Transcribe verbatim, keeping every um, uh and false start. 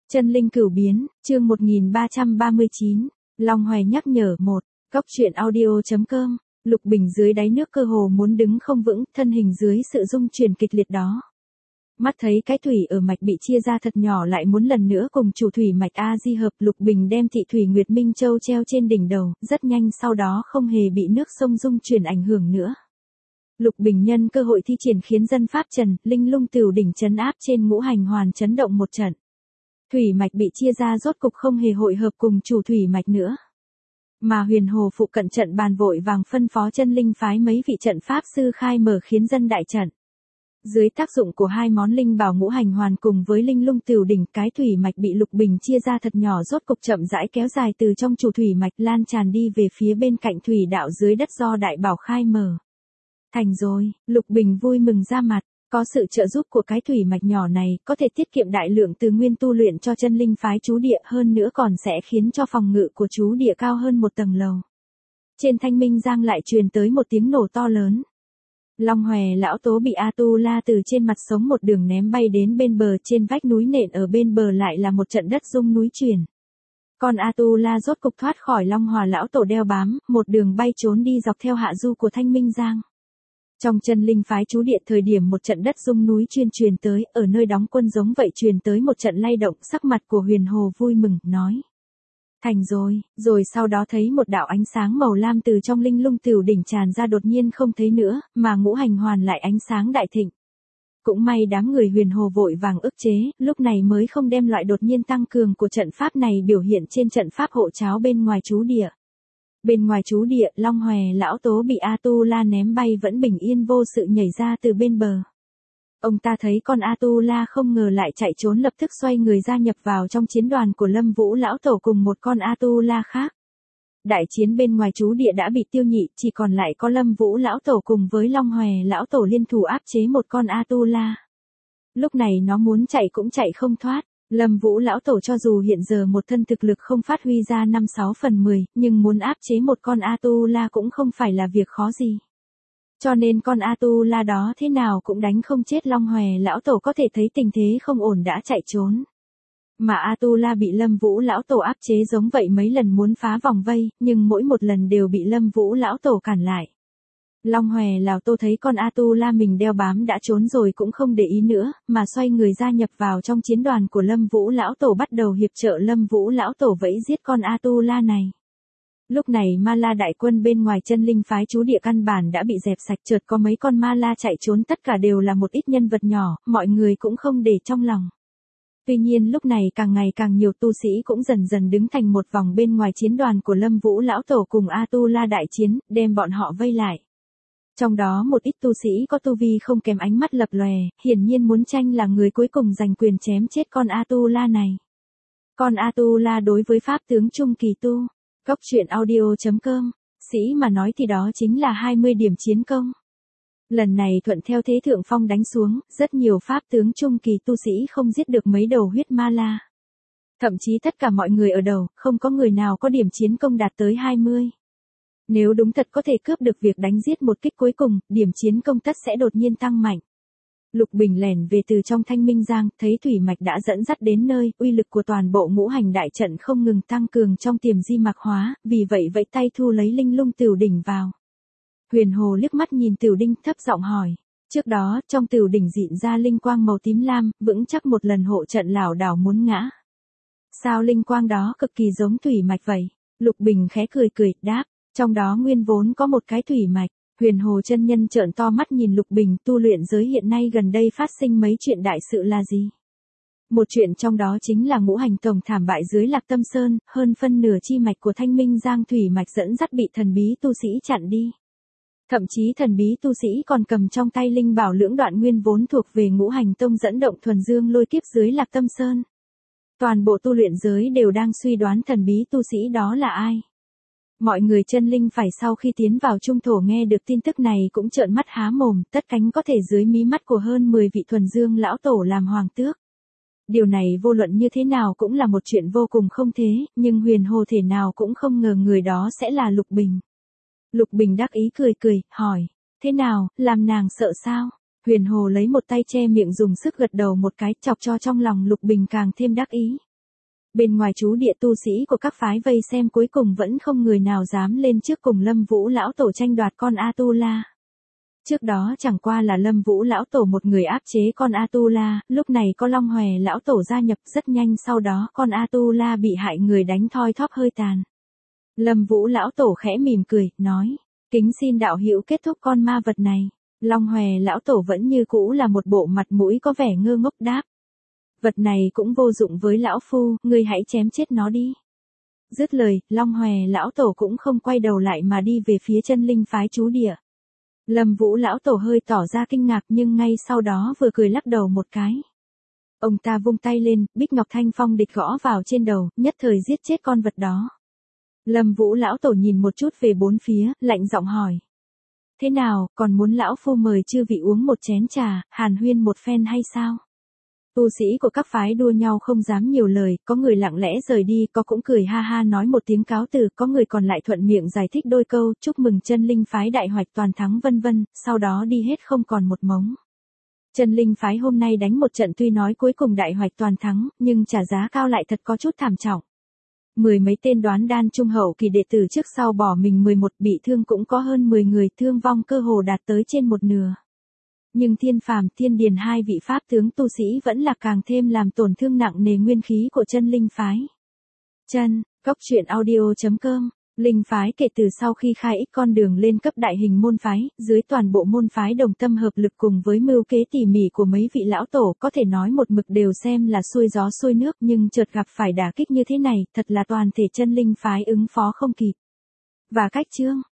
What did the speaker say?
Chân linh cửu biến, chương một nghìn ba trăm ba mươi chín, Long Hoè nhắc nhở một, Cóc truyện audio.com, Lục Bình dưới đáy nước cơ hồ muốn đứng không vững, thân hình dưới sự rung chuyển kịch liệt đó. Mắt thấy cái thủy ở mạch bị chia ra thật nhỏ lại muốn lần nữa cùng chủ thủy mạch A Di hợp, Lục Bình đem thị thủy Nguyệt Minh Châu treo trên đỉnh đầu, rất nhanh sau đó không hề bị nước sông rung chuyển ảnh hưởng nữa. Lục Bình nhân cơ hội thi triển khiến dân pháp trần, linh lung tửu đỉnh trấn áp trên ngũ hành hoàn chấn động một trận. Thủy mạch bị chia ra rốt cục không hề hội hợp cùng chủ thủy mạch nữa. Mà Huyền Hồ phụ cận trận bàn vội vàng phân phó chân linh phái mấy vị trận pháp sư khai mở khiến dân đại trận. Dưới tác dụng của hai món linh bảo ngũ hành hoàn cùng với linh lung tửu đỉnh, cái thủy mạch bị Lục Bình chia ra thật nhỏ rốt cục chậm rãi kéo dài từ trong chủ thủy mạch lan tràn đi về phía bên cạnh thủy đạo dưới đất do đại bảo khai mở. Thành rồi, Lục Bình vui mừng ra mặt. Có sự trợ giúp của cái thủy mạch nhỏ này, có thể tiết kiệm đại lượng từ nguyên tu luyện cho chân linh phái chú địa, hơn nữa còn sẽ khiến cho phòng ngự của chú địa cao hơn một tầng lầu. Trên Thanh Minh Giang lại truyền tới một tiếng nổ to lớn. Long Hoè lão tố bị A Tu La từ trên mặt sống một đường ném bay đến bên bờ, trên vách núi nện ở bên bờ lại là một trận đất rung núi chuyển. Còn A Tu La rốt cục thoát khỏi Long Hòa lão tổ đeo bám, một đường bay trốn đi dọc theo hạ du của Thanh Minh Giang. Trong chân linh phái chú địa thời điểm một trận đất rung núi chuyên truyền tới, ở nơi đóng quân giống vậy truyền tới một trận lay động, sắc mặt của Huyền Hồ vui mừng, nói. Thành rồi, rồi sau đó thấy một đạo ánh sáng màu lam từ trong linh lung tửu đỉnh tràn ra đột nhiên không thấy nữa, mà ngũ hành hoàn lại ánh sáng đại thịnh. Cũng may đám người Huyền Hồ vội vàng ức chế, lúc này mới không đem loại đột nhiên tăng cường của trận pháp này biểu hiện trên trận pháp hộ cháo bên ngoài chú địa. Bên ngoài chú địa, Long Hoè lão tố bị A Tu La ném bay vẫn bình yên vô sự nhảy ra từ bên bờ. Ông ta thấy con A Tu La không ngờ lại chạy trốn, lập tức xoay người gia nhập vào trong chiến đoàn của Lâm Vũ lão tổ cùng một con A Tu La khác. Đại chiến bên ngoài chú địa đã bị tiêu nhị, chỉ còn lại có Lâm Vũ lão tổ cùng với Long Hoè lão tổ liên thủ áp chế một con A Tu La. Lúc này nó muốn chạy cũng chạy không thoát. Lâm Vũ lão tổ cho dù hiện giờ một thân thực lực không phát huy ra năm sáu phần mười, nhưng muốn áp chế một con A Tu La cũng không phải là việc khó gì. Cho nên con A Tu La đó thế nào cũng đánh không chết. Long Hoè lão tổ có thể thấy tình thế không ổn đã chạy trốn. Mà A Tu La bị Lâm Vũ lão tổ áp chế giống vậy mấy lần muốn phá vòng vây, nhưng mỗi một lần đều bị Lâm Vũ lão tổ cản lại. Long Hoè lão tổ thấy con A Tu La mình đeo bám đã trốn rồi cũng không để ý nữa, mà xoay người gia nhập vào trong chiến đoàn của Lâm Vũ lão tổ, bắt đầu hiệp trợ Lâm Vũ lão tổ vẫy giết con A Tu La này. Lúc này Ma La đại quân bên ngoài chân linh phái chú địa căn bản đã bị dẹp sạch, chợt có mấy con Ma La chạy trốn, tất cả đều là một ít nhân vật nhỏ, mọi người cũng không để trong lòng. Tuy nhiên lúc này càng ngày càng nhiều tu sĩ cũng dần dần đứng thành một vòng bên ngoài chiến đoàn của Lâm Vũ lão tổ cùng A Tu La đại chiến, đem bọn họ vây lại. Trong đó một ít tu sĩ có tu vi không kém ánh mắt lập lòe, hiển nhiên muốn tranh là người cuối cùng giành quyền chém chết con A Tu La này. Con A Tu La đối với pháp tướng trung kỳ tu, Cóc truyện audio.com, sĩ mà nói thì đó chính là hai mươi điểm chiến công. Lần này thuận theo thế thượng phong đánh xuống, rất nhiều pháp tướng trung kỳ tu sĩ không giết được mấy đầu huyết ma la. Thậm chí tất cả mọi người ở đầu, không có người nào có điểm chiến công đạt tới hai mươi. Nếu đúng thật có thể cướp được việc đánh giết một kích cuối cùng, điểm chiến công tất sẽ đột nhiên tăng mạnh. Lục Bình lẻn về từ trong Thanh Minh Giang, thấy thủy mạch đã dẫn dắt đến nơi, uy lực của toàn bộ ngũ hành đại trận không ngừng tăng cường trong tiềm di mạc hóa, vì vậy vẫy tay thu lấy linh lung tửu đỉnh vào. Huyền Hồ liếc mắt nhìn tửu đỉnh thấp giọng hỏi. Trước đó, trong tửu đỉnh dịn ra linh quang màu tím lam, vững chắc một lần hộ trận lảo đảo muốn ngã. Sao linh quang đó cực kỳ giống thủy mạch vậy? Lục Bình khẽ cười cười, đáp. Trong đó nguyên vốn có một cái thủy mạch. Huyền Hồ chân nhân trợn to mắt nhìn Lục Bình, tu luyện giới hiện nay gần đây phát sinh mấy chuyện đại sự là gì? Một chuyện trong đó chính là ngũ hành tổng thảm bại dưới Lạc Tâm Sơn, hơn phân nửa chi mạch của Thanh Minh Giang thủy mạch dẫn dắt bị thần bí tu sĩ chặn đi. Thậm chí thần bí tu sĩ còn cầm trong tay linh bảo lưỡng đoạn nguyên vốn thuộc về ngũ hành tông dẫn động thuần dương lôi kiếp dưới Lạc Tâm Sơn. Toàn bộ tu luyện giới đều đang suy đoán thần bí tu sĩ đó là ai. Mọi người chân linh phải sau khi tiến vào trung thổ nghe được tin tức này cũng trợn mắt há mồm, tất cánh có thể dưới mí mắt của hơn mười vị thuần dương lão tổ làm hoàng tước. Điều này vô luận như thế nào cũng là một chuyện vô cùng không thế, nhưng Huyền Hồ thể nào cũng không ngờ người đó sẽ là Lục Bình. Lục Bình đắc ý cười cười, hỏi, thế nào, làm nàng sợ sao? Huyền Hồ lấy một tay che miệng dùng sức gật đầu một cái, chọc cho trong lòng Lục Bình càng thêm đắc ý. Bên ngoài chú địa tu sĩ của các phái vây xem cuối cùng vẫn không người nào dám lên trước cùng Lâm Vũ lão tổ tranh đoạt con Atula. Trước đó chẳng qua là Lâm Vũ lão tổ một người áp chế con Atula, lúc này có Long Hòe lão tổ gia nhập, rất nhanh sau đó con Atula bị hại người đánh thoi thóp hơi tàn. Lâm Vũ lão tổ khẽ mỉm cười, nói, kính xin đạo hữu kết thúc con ma vật này. Long Hòe lão tổ vẫn như cũ là một bộ mặt mũi có vẻ ngơ ngốc đáp. Vật này cũng vô dụng với lão phu, ngươi hãy chém chết nó đi. Dứt lời, Long Hòe lão tổ cũng không quay đầu lại mà đi về phía chân linh phái trú địa. Lâm Vũ lão tổ hơi tỏ ra kinh ngạc nhưng ngay sau đó vừa cười lắc đầu một cái. Ông ta vung tay lên, Bích Ngọc Thanh Phong địch gõ vào trên đầu, nhất thời giết chết con vật đó. Lâm Vũ lão tổ nhìn một chút về bốn phía, lạnh giọng hỏi. Thế nào, còn muốn lão phu mời chư vị uống một chén trà, hàn huyên một phen hay sao? Tu sĩ của các phái đua nhau không dám nhiều lời, có người lặng lẽ rời đi, có cũng cười ha ha nói một tiếng cáo từ, có người còn lại thuận miệng giải thích đôi câu, chúc mừng chân linh phái đại hoạch toàn thắng vân vân, sau đó đi hết không còn một mống. Chân linh phái hôm nay đánh một trận tuy nói cuối cùng đại hoạch toàn thắng, nhưng trả giá cao lại thật có chút thảm trọng. Mười mấy tên đoán đan trung hậu kỳ đệ tử trước sau bỏ mình mười một, bị thương cũng có hơn mười người, thương vong cơ hồ đạt tới trên một nửa. Nhưng Thiên Phàm, Thiên Điền hai vị pháp tướng tu sĩ vẫn là càng thêm làm tổn thương nặng nề nguyên khí của chân linh phái. Chân, Cốc Truyện Audio chấm com, linh phái kể từ sau khi khai ích con đường lên cấp đại hình môn phái, dưới toàn bộ môn phái đồng tâm hợp lực cùng với mưu kế tỉ mỉ của mấy vị lão tổ có thể nói một mực đều xem là xuôi gió xuôi nước nhưng chợt gặp phải đả kích như thế này, thật là toàn thể chân linh phái ứng phó không kịp. Và cách chương